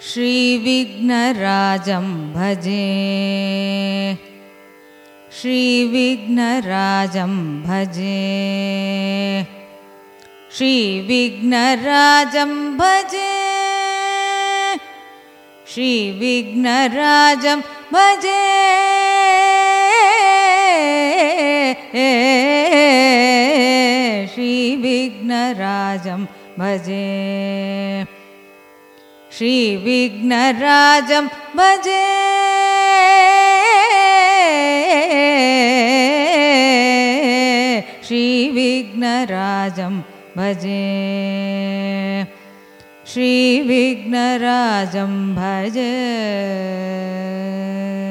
श्रीविघ्नराजं भजे श्रीविघ्नराजं भजे श्रीविघ्नराजं भजे श्रीविघ्नराजं भजे श्रीविघ्नराजं भजे श्रीविघ्नराजं भजे श्रीविघ्नराजं भजे श्रीविघ्नराजं भजे।